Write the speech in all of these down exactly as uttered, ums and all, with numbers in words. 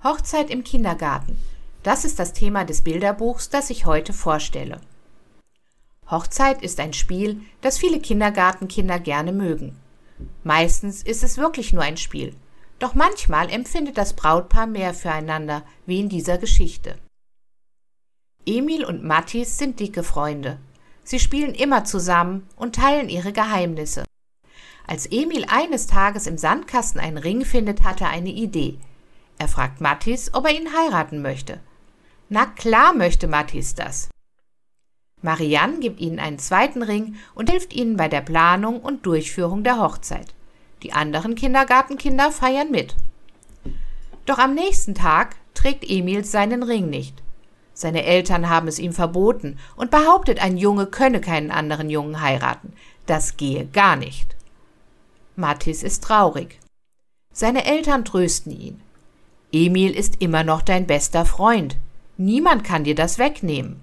Hochzeit im Kindergarten. Das ist das Thema des Bilderbuchs, das ich heute vorstelle. Hochzeit ist ein Spiel, das viele Kindergartenkinder gerne mögen. Meistens ist es wirklich nur ein Spiel. Doch manchmal empfindet das Brautpaar mehr füreinander, wie in dieser Geschichte. Emil und Mathis sind dicke Freunde. Sie spielen immer zusammen und teilen ihre Geheimnisse. Als Emil eines Tages im Sandkasten einen Ring findet, hat er eine Idee. Er fragt Mathis, ob er ihn heiraten möchte. Na klar möchte Mathis das. Marianne gibt ihnen einen zweiten Ring und hilft ihnen bei der Planung und Durchführung der Hochzeit. Die anderen Kindergartenkinder feiern mit. Doch am nächsten Tag trägt Emil seinen Ring nicht. Seine Eltern haben es ihm verboten und behauptet, ein Junge könne keinen anderen Jungen heiraten. Das gehe gar nicht. Mathis ist traurig. Seine Eltern trösten ihn. Emil ist immer noch dein bester Freund. Niemand kann dir das wegnehmen.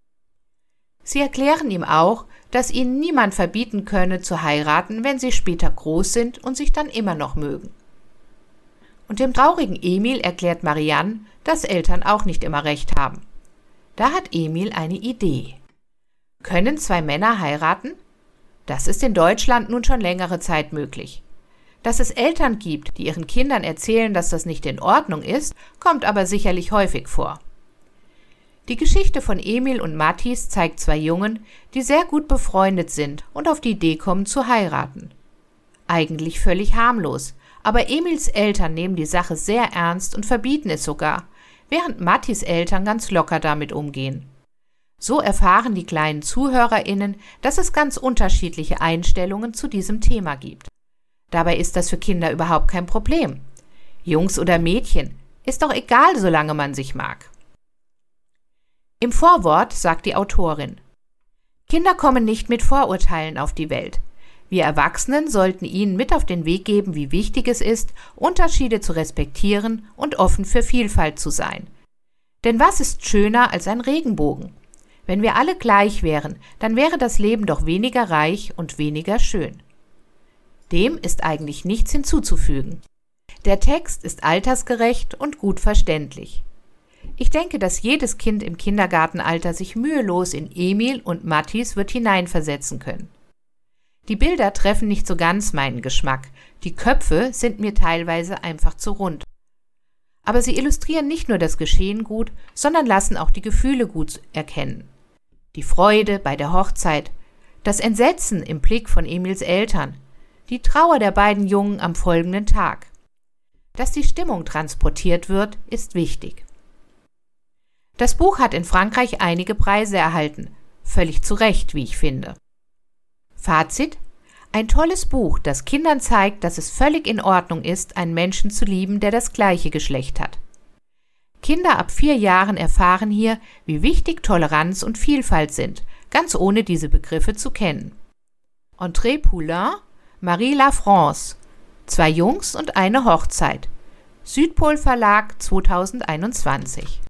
Sie erklären ihm auch, dass ihnen niemand verbieten könne, zu heiraten, wenn sie später groß sind und sich dann immer noch mögen. Und dem traurigen Emil erklärt Marianne, dass Eltern auch nicht immer recht haben. Da hat Emil eine Idee. Können zwei Männer heiraten? Das ist in Deutschland nun schon längere Zeit möglich. Dass es Eltern gibt, die ihren Kindern erzählen, dass das nicht in Ordnung ist, kommt aber sicherlich häufig vor. Die Geschichte von Emil und Mathis zeigt zwei Jungen, die sehr gut befreundet sind und auf die Idee kommen zu heiraten. Eigentlich völlig harmlos, aber Emils Eltern nehmen die Sache sehr ernst und verbieten es sogar, während Mathis Eltern ganz locker damit umgehen. So erfahren die kleinen ZuhörerInnen, dass es ganz unterschiedliche Einstellungen zu diesem Thema gibt. Dabei ist das für Kinder überhaupt kein Problem. Jungs oder Mädchen, ist doch egal, solange man sich mag. Im Vorwort sagt die Autorin: Kinder kommen nicht mit Vorurteilen auf die Welt. Wir Erwachsenen sollten ihnen mit auf den Weg geben, wie wichtig es ist, Unterschiede zu respektieren und offen für Vielfalt zu sein. Denn was ist schöner als ein Regenbogen? Wenn wir alle gleich wären, dann wäre das Leben doch weniger reich und weniger schön. Dem ist eigentlich nichts hinzuzufügen. Der Text ist altersgerecht und gut verständlich. Ich denke, dass jedes Kind im Kindergartenalter sich mühelos in Emil und Mathis wird hineinversetzen können. Die Bilder treffen nicht so ganz meinen Geschmack, die Köpfe sind mir teilweise einfach zu rund. Aber sie illustrieren nicht nur das Geschehen gut, sondern lassen auch die Gefühle gut erkennen. Die Freude bei der Hochzeit, das Entsetzen im Blick von Emils Eltern, die Trauer der beiden Jungen am folgenden Tag. Dass die Stimmung transportiert wird, ist wichtig. Das Buch hat in Frankreich einige Preise erhalten, völlig zu Recht, wie ich finde. Fazit: Ein tolles Buch, das Kindern zeigt, dass es völlig in Ordnung ist, einen Menschen zu lieben, der das gleiche Geschlecht hat. Kinder ab vier Jahren erfahren hier, wie wichtig Toleranz und Vielfalt sind, ganz ohne diese Begriffe zu kennen. André Poulain, Marie La France, Zwei Jungs und eine Hochzeit. Südpol Verlag zweitausendeinundzwanzig.